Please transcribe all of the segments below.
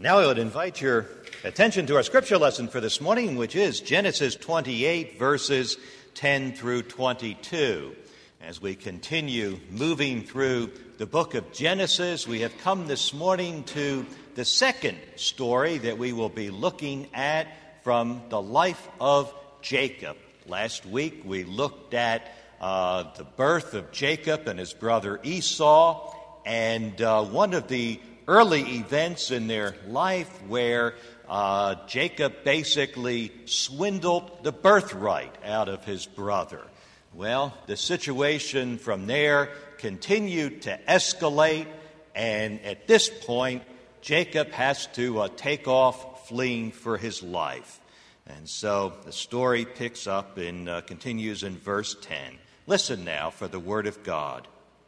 Now I would invite your attention to our scripture lesson for this morning, which is Genesis 28, verses 10 through 22. As we continue moving through the book of Genesis, we have come this morning to the second story that we will be looking at from the life of Jacob. Last week we looked at the birth of Jacob and his brother Esau, and one of the early events in their life where Jacob basically swindled the birthright out of his brother. Well, the situation from there continued to escalate, and at this point, Jacob has to take off fleeing for his life. And so the story picks up and continues in verse 10. Listen now for the word of God.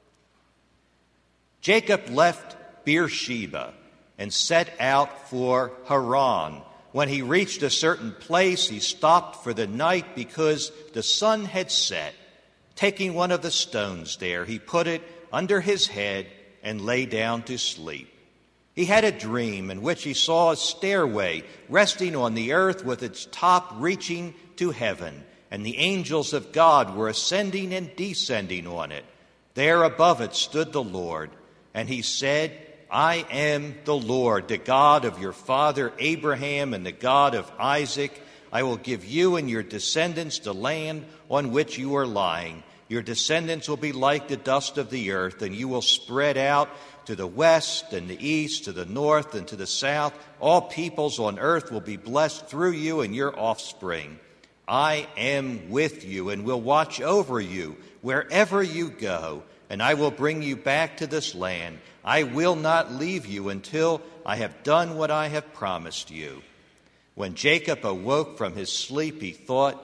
Jacob left Beersheba and set out for Haran. When he reached a certain place, he stopped for the night because the sun had set. Taking one of the stones there, he put it under his head and lay down to sleep. He had a dream in which he saw a stairway resting on the earth with its top reaching to heaven, and the angels of God were ascending and descending on it. There above it stood the Lord, and he said, I am the Lord, the God of your father Abraham and the God of Isaac. I will give you and your descendants the land on which you are lying. Your descendants will be like the dust of the earth, and you will spread out to the west and the east, to the north and to the south. All peoples on earth will be blessed through you and your offspring. I am with you and will watch over you wherever you go, and I will bring you back to this land. I will not leave you until I have done what I have promised you. When Jacob awoke from his sleep, he thought,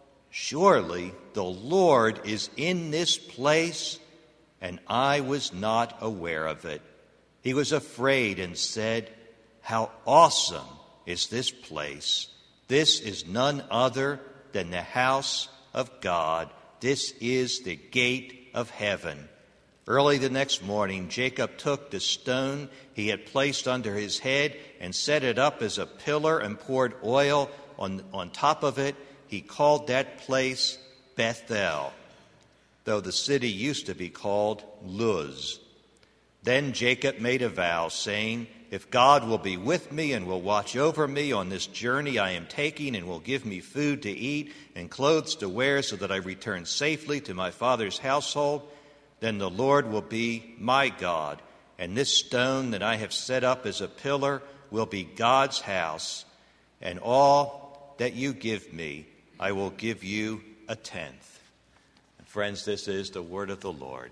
surely the Lord is in this place, and I was not aware of it. He was afraid and said, how awesome is this place! This is none other than the house of God. This is the gate of heaven. Early the next morning, Jacob took the stone he had placed under his head and set it up as a pillar and poured oil on top of it. He called that place Bethel, though the city used to be called Luz. Then Jacob made a vow, saying, if God will be with me and will watch over me on this journey I am taking and will give me food to eat and clothes to wear so that I return safely to my father's household, then the Lord will be my God, and this stone that I have set up as a pillar will be God's house, and all that you give me, I will give you a tenth. And friends, this is the word of the Lord.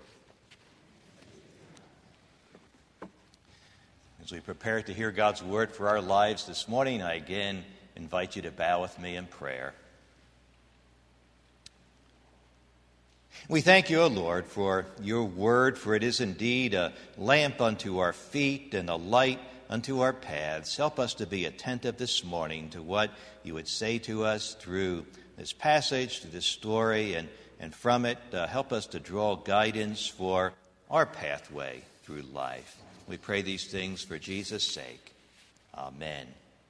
As we prepare to hear God's word for our lives this morning, I again invite you to bow with me in prayer. We thank you, O Lord, for your word, for it is indeed a lamp unto our feet and a light unto our paths. Help us to be attentive this morning to what you would say to us through this passage, through this story, and from it, help us to draw guidance for our pathway through life. We pray these things for Jesus' sake. Amen.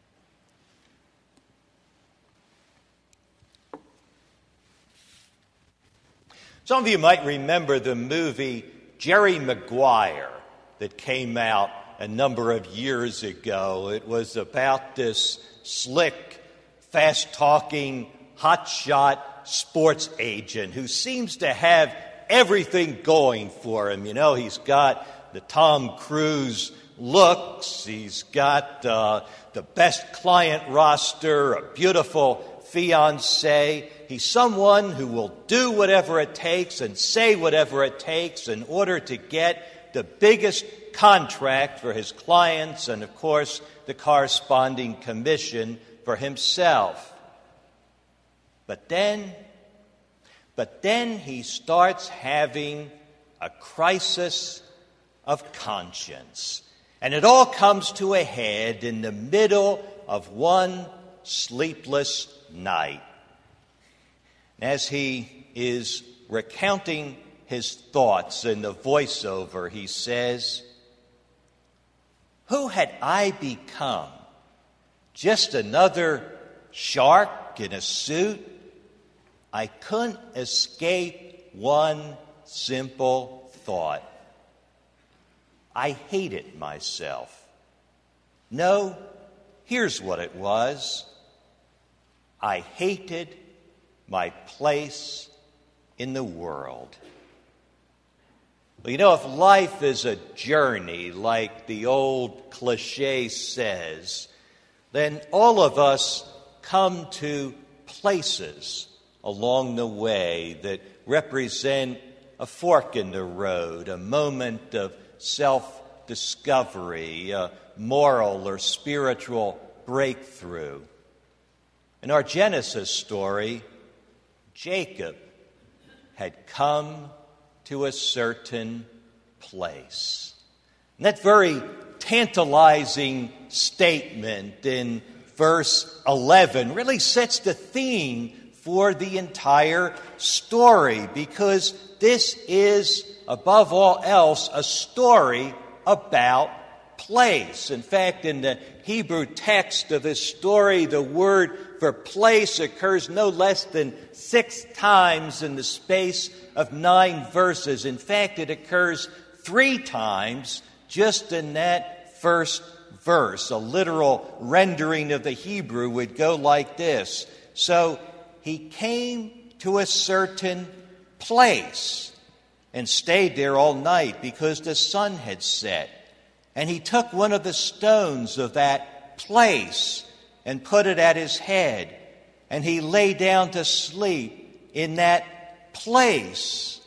Some of you might remember the movie Jerry Maguire that came out a number of years ago. It was about this slick, fast-talking, hotshot sports agent who seems to have everything going for him. You know, he's got the Tom Cruise looks, he's got the best client roster, a beautiful fiancée. He's someone who will do whatever it takes and say whatever it takes in order to get the biggest contract for his clients and, of course, the corresponding commission for himself. But then he starts having a crisis of conscience. And it all comes to a head in the middle of one sleepless night. As he is recounting his thoughts in the voiceover, he says, Who had I become? Just another shark in a suit? I couldn't escape one simple thought. I hated myself. No, here's what it was. I hated my place in the world. Well, you know, if life is a journey, like the old cliche says, then all of us come to places along the way that represent a fork in the road, a moment of self-discovery, a moral or spiritual breakthrough. In our Genesis story, Jacob had come to a certain place. And that very tantalizing statement in verse 11 really sets the theme for the entire story, because this is, above all else, a story about place. In fact, in the Hebrew text of this story, the word for place occurs no less than 6 times in the space of 9 verses. In fact, it occurs 3 times just in that first verse. A literal rendering of the Hebrew would go like this. So he came to a certain place and stayed there all night because the sun had set. And he took one of the stones of that place and put it at his head. And he lay down to sleep in that place.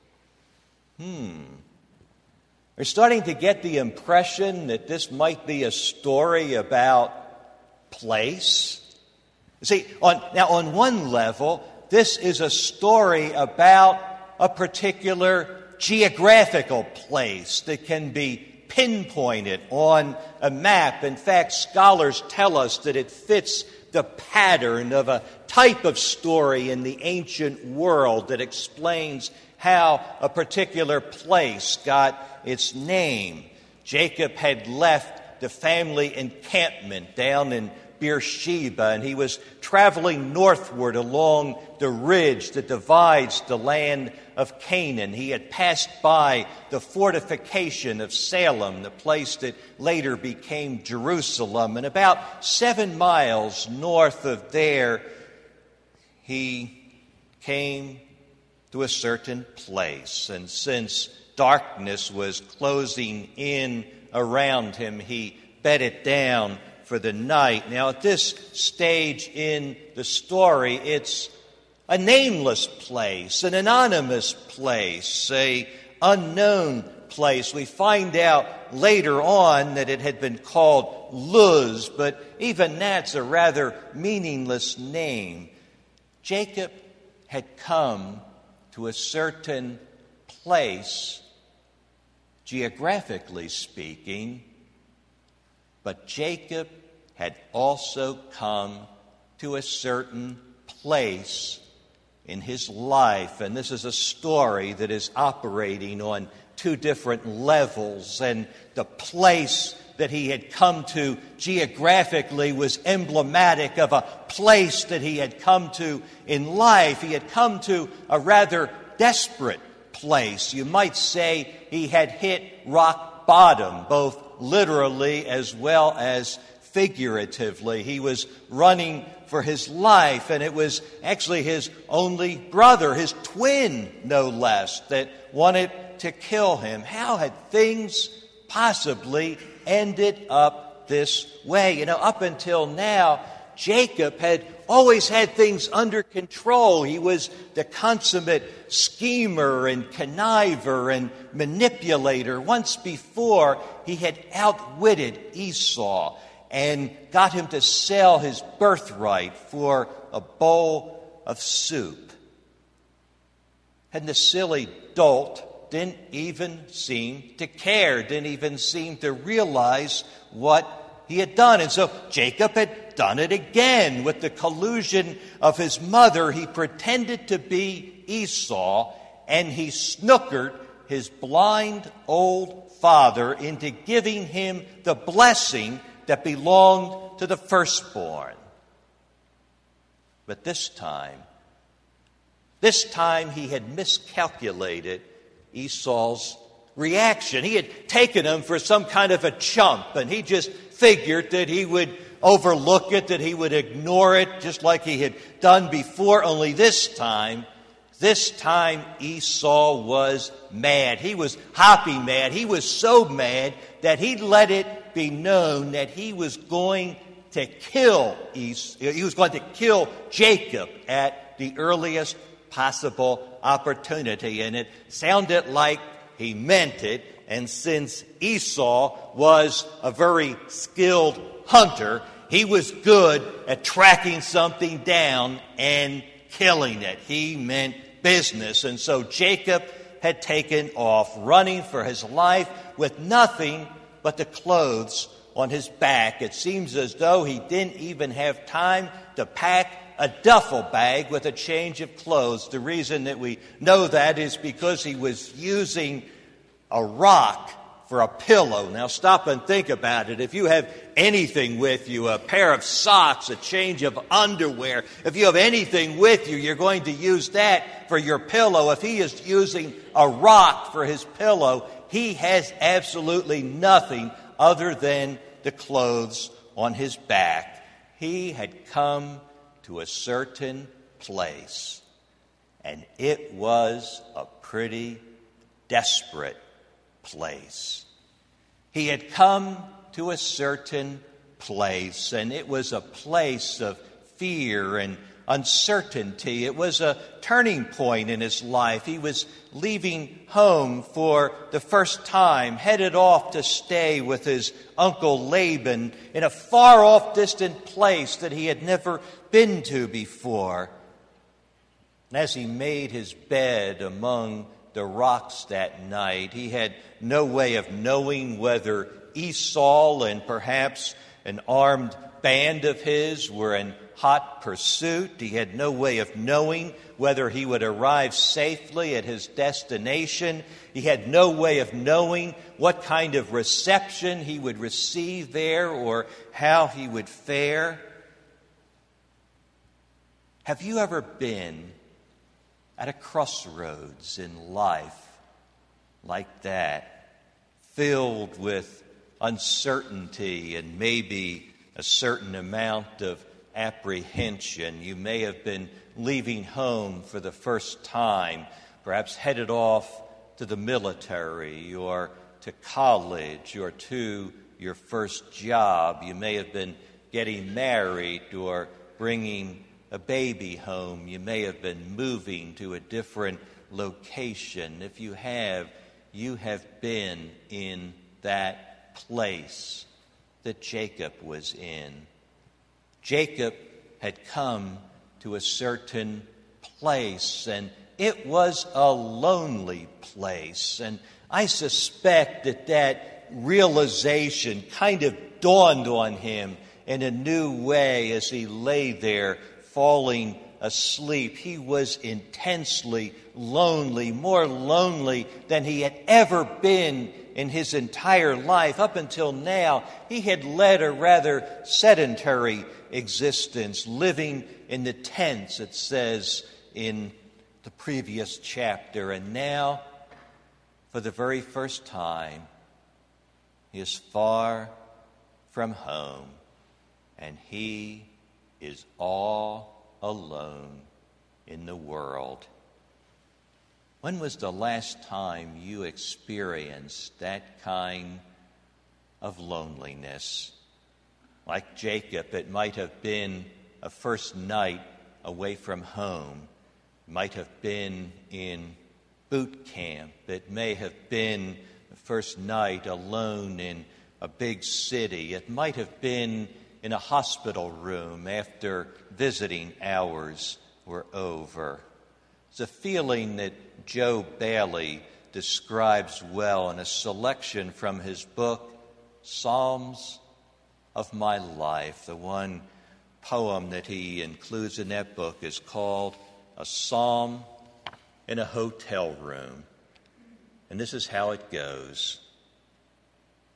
We're starting to get the impression that this might be a story about place. See, on one level, this is a story about a particular geographical place that can be pinpointed on a map. In fact, scholars tell us that it fits the pattern of a type of story in the ancient world that explains how a particular place got its name. Jacob had left the family encampment down in Beersheba, and he was traveling northward along the ridge that divides the land of Canaan. He had passed by the fortification of Salem, the place that later became Jerusalem, and about 7 miles north of there, he came to a certain place. And since darkness was closing in around him, he bedded down for the night. Now, at this stage in the story, it's a nameless place, an anonymous place, a unknown place. We find out later on that it had been called Luz, but even that's a rather meaningless name. Jacob had come to a certain place, geographically speaking, but Jacob had also come to a certain place in his life. And this is a story that is operating on 2 different levels. And the place that he had come to geographically was emblematic of a place that he had come to in life. He had come to a rather desperate place. You might say he had hit rock bottom, both literally as well as figuratively. He was running for his life, and it was actually his only brother, his twin, no less, that wanted to kill him. How had things possibly ended up this way? You know, up until now, Jacob had always had things under control. He was the consummate schemer and conniver and manipulator. Once before, he had outwitted Esau and got him to sell his birthright for a bowl of soup. And the silly dolt didn't even seem to care, didn't even seem to realize what he had done. And so Jacob had done it again. With the collusion of his mother, he pretended to be Esau, and he snookered his blind old father into giving him the blessing that belonged to the firstborn. But this time he had miscalculated Esau's reaction. He had taken him for some kind of a chump, and he just figured that he would overlook it, that he would ignore it, just like he had done before. Only this time Esau was mad. He was hoppy mad. He was so mad that he let it be known that he was going to kill Jacob at the earliest possible opportunity. And it sounded like he meant it. And since Esau was a very skilled hunter, he was good at tracking something down and killing it. He meant business. And so Jacob had taken off, running for his life with nothing but the clothes on his back. It seems as though he didn't even have time to pack a duffel bag with a change of clothes. The reason that we know that is because he was using a rock for a pillow. Now stop and think about it. If you have anything with you, a pair of socks, a change of underwear, if you have anything with you, you're going to use that for your pillow. If he is using a rock for his pillow, he has absolutely nothing other than the clothes on his back. He had come to a certain place, and it was a pretty desperate place. He had come to a certain place, and it was a place of fear and uncertainty. It was a turning point in his life. He was leaving home for the first time, headed off to stay with his uncle Laban in a far-off distant place that he had never been to before. And as he made his bed among the rocks that night, he had no way of knowing whether Esau and perhaps an armed band of his were in hot pursuit. He had no way of knowing whether he would arrive safely at his destination. He had no way of knowing what kind of reception he would receive there or how he would fare. Have you ever been at a crossroads in life like that, filled with uncertainty and maybe a certain amount of apprehension? You may have been leaving home for the first time, perhaps headed off to the military or to college or to your first job. You may have been getting married or bringing a baby home. You may have been moving to a different location. If you have been in that place that Jacob was in. Jacob had come to a certain place, and it was a lonely place. And I suspect that realization kind of dawned on him in a new way as he lay there falling asleep. He was intensely lonely, more lonely than he had ever been in his entire life. Up until now, he had led a rather sedentary existence, living in the tents, it says in the previous chapter. And now, for the very first time, he is far from home, and he is all alone in the world. When was the last time you experienced that kind of loneliness? Like Jacob, it might have been a first night away from home. It might have been in boot camp. It may have been the first night alone in a big city. It might have been in a hospital room after visiting hours were over. It's a feeling that Joe Bailey describes well in a selection from his book, Psalms of My Life. The one poem that he includes in that book is called A Psalm in a Hotel Room. And this is how it goes.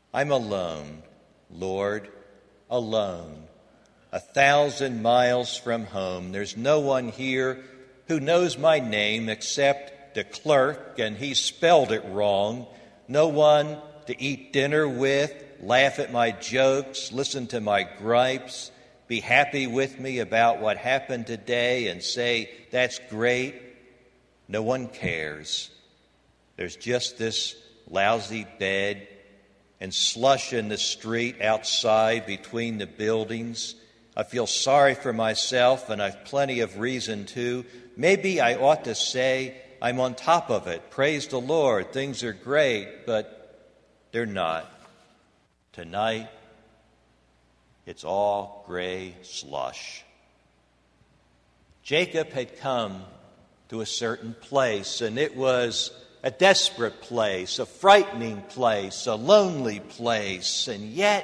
I'm alone, Lord, alone, 1,000 miles from home. There's no one here who knows my name except the clerk, and he spelled it wrong. No one to eat dinner with, laugh at my jokes, listen to my gripes, be happy with me about what happened today and say, that's great. No one cares. There's just this lousy bed and slush in the street outside between the buildings. I feel sorry for myself, and I've plenty of reason to. Maybe I ought to say I'm on top of it. Praise the Lord, things are great, but they're not. Tonight, it's all gray slush. Jacob had come to a certain place, and it was a desperate place, a frightening place, a lonely place, and yet,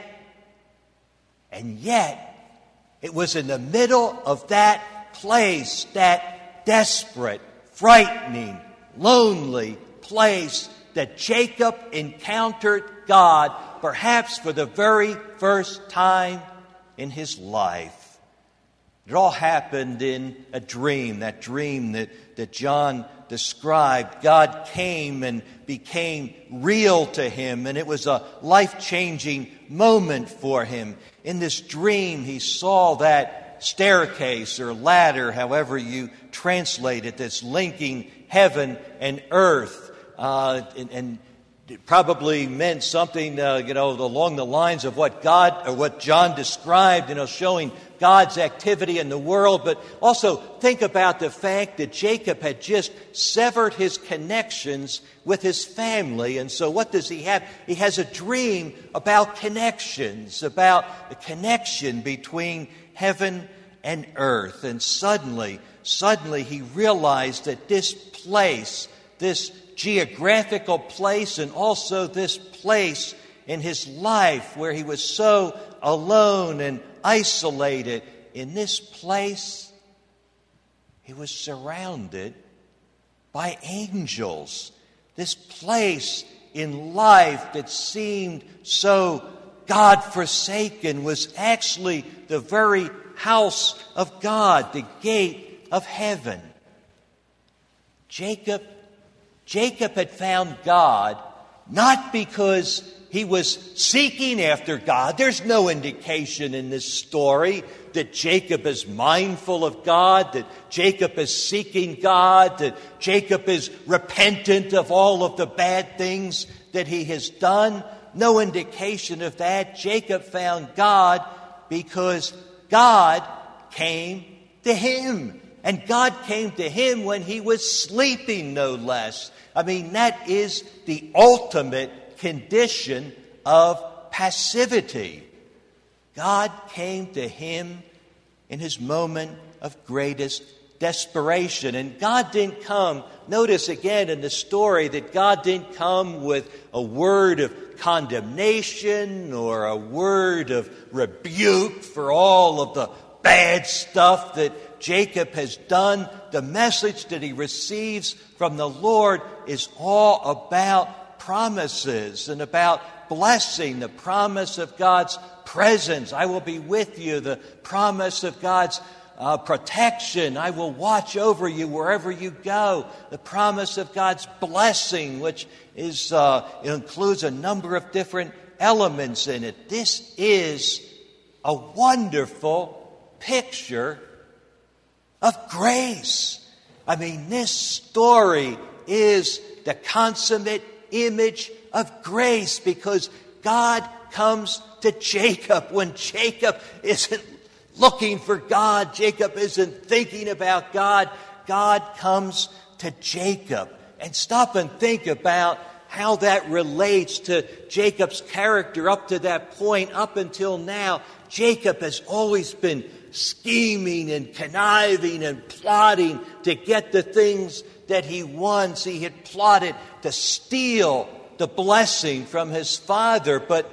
it was in the middle of that place, that desperate, frightening, lonely place, that Jacob encountered God, perhaps for the very first time in his life. It all happened in a dream, that dream that John described. God came and became real to him, and it was a life-changing moment for him. In this dream, he saw that staircase or ladder, however you translate it, that's linking heaven and earth, and it probably meant something, along the lines of what God or what John described, showing God's activity in the world. But also think about the fact that Jacob had just severed his connections with his family. And so what does he have? He has a dream about connections, about the connection between heaven and earth. And suddenly he realized that this place, this geographical place, and also this place in his life where he was so alone and isolated, in this place he was surrounded by angels. This place in life that seemed so God-forsaken was actually the very house of God, the gate of heaven. Jacob had found God not because he was seeking after God. There's no indication in this story that Jacob is mindful of God, that Jacob is seeking God, that Jacob is repentant of all of the bad things that he has done. No indication of that. Jacob found God because God came to him. And God came to him when he was sleeping, no less. I mean, that is the ultimate condition of passivity. God came to him in his moment of greatest desperation. And God didn't come, notice again in the story, that God didn't come with a word of condemnation or a word of rebuke for all of the bad stuff that Jacob has done. The message that he receives from the Lord is all about promises and about blessing, the promise of God's presence. I will be with you. The promise of God's protection. I will watch over you wherever you go. The promise of God's blessing, which is includes a number of different elements in it. This is a wonderful picture of grace. I mean, this story is the consummate image of grace, because God comes to Jacob when Jacob isn't looking for God. Jacob isn't thinking about God. God comes to Jacob. And stop and think about how that relates to Jacob's character up to that point. Up until now, Jacob has always been scheming and conniving and plotting to get the things that he wants. He had plotted to steal the blessing from his father. But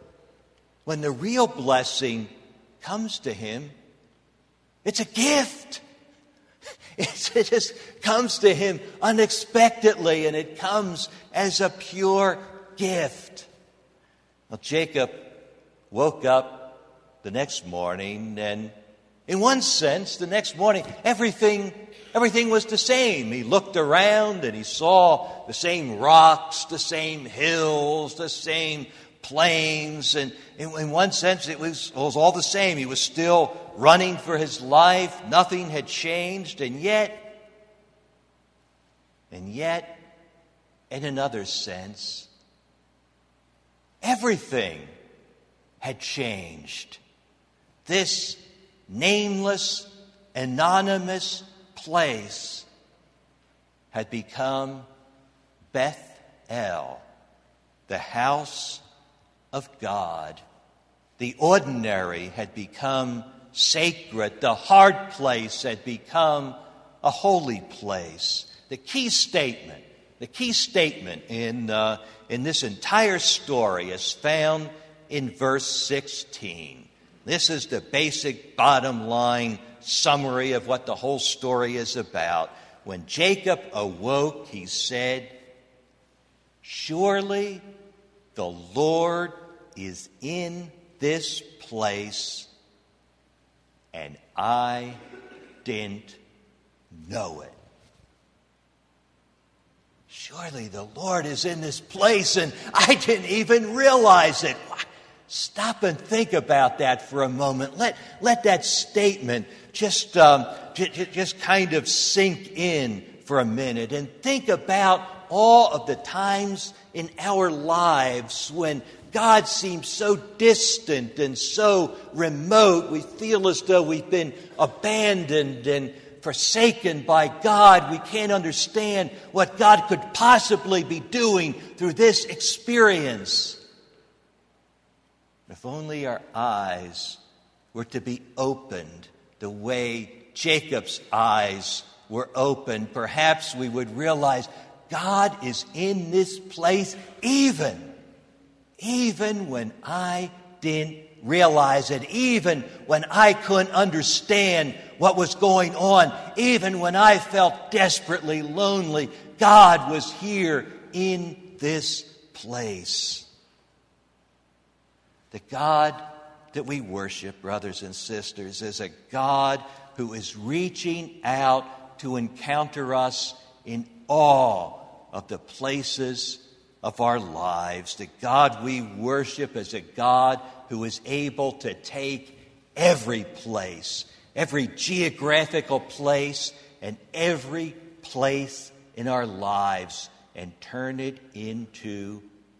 when the real blessing comes to him, it's a gift. It just comes to him unexpectedly, and it comes as a pure gift. Well, Jacob woke up the next morning, and in one sense, the next morning, everything was the same. He looked around and he saw the same rocks, the same hills, the same plains, and in one sense it was all the same. He was still running for his life. Nothing had changed, and yet, in another sense, everything had changed. This nameless, anonymous place had become Beth-el, the house of God. The ordinary had become sacred. The hard place had become a holy place. The key statement in this entire story is found in verse 16. This is the basic bottom line summary of what the whole story is about. When Jacob awoke, he said, "Surely the Lord is in this place, and I didn't know it." Surely the Lord is in this place, and I didn't even realize it. Stop and think about that for a moment. Let that statement just kind of sink in for a minute, and think about all of the times in our lives when God seems so distant and so remote. We feel as though we've been abandoned and forsaken by God. We can't understand what God could possibly be doing through this experience. If only our eyes were to be opened the way Jacob's eyes were opened, perhaps we would realize God is in this place even when I didn't realize it, even when I couldn't understand what was going on, even when I felt desperately lonely. God was here in this place. The God that we worship, brothers and sisters, is a God who is reaching out to encounter us in all of the places of our lives. The God we worship is a God who is able to take every place, every geographical place, and every place in our lives and turn it into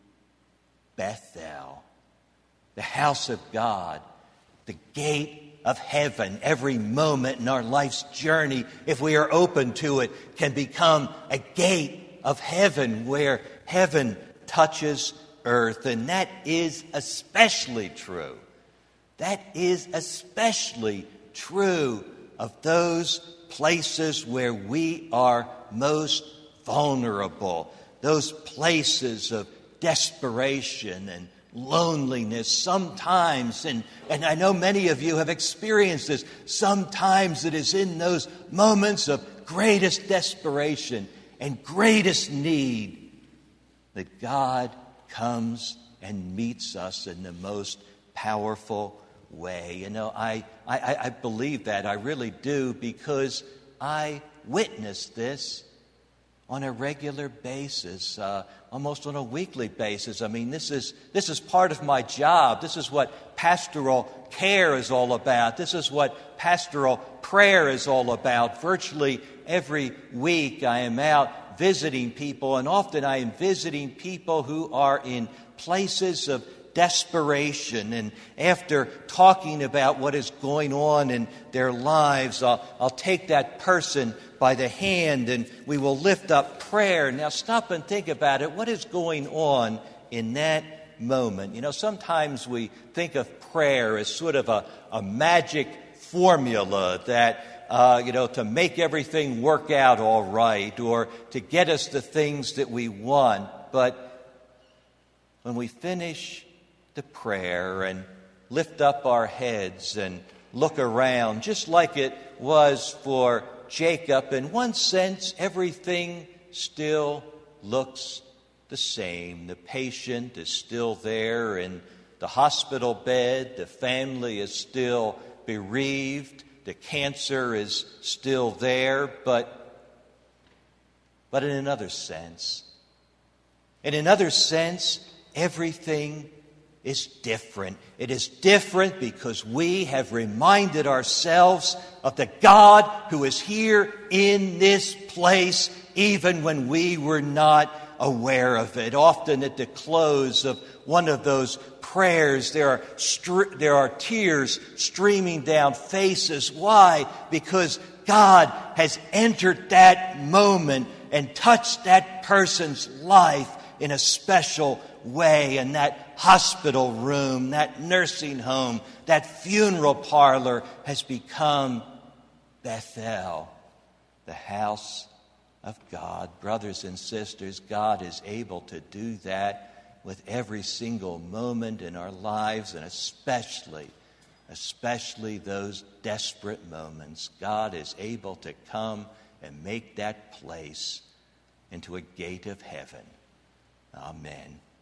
Beth-el, the house of God, the gate of heaven. Every moment in our life's journey, if we are open to it, can become a gate of heaven where heaven touches earth. And that is especially true. That is especially true of those places where we are most vulnerable, those places of desperation and loneliness. Sometimes, and I know many of you have experienced this, sometimes it is in those moments of greatest desperation and greatest need that God comes and meets us in the most powerful way. You know, I believe that. I really do, because I witness this on a regular basis, almost on a weekly basis. I mean, this is part of my job. This is what pastoral care is all about. This is what pastoral prayer is all about. Virtually every week I am out visiting people, and often I am visiting people who are in places of desperation. And after talking about what is going on in their lives, I'll take that person by the hand and we will lift up prayer. Now stop and think about it. What is going on in that moment? You know, sometimes we think of prayer as sort of a magic formula that to make everything work out all right, or to get us the things that we want. But when we finish the prayer and lift up our heads and look around, just like it was for Jacob, in one sense, everything still looks the same. The patient is still there in the hospital bed. The family is still bereaved. The cancer is still there, but in another sense, everything is different. It is different because we have reminded ourselves of the God who is here in this place, even when we were not aware of it. Often at the close of one of those prayers, there are tears streaming down faces. Why? Because God has entered that moment and touched that person's life in a special way. And that hospital room, that nursing home, that funeral parlor has become Bethel, the house of God. Brothers and sisters, God is able to do that with every single moment in our lives, and especially those desperate moments. God is able to come and make that place into a gate of heaven. Amen.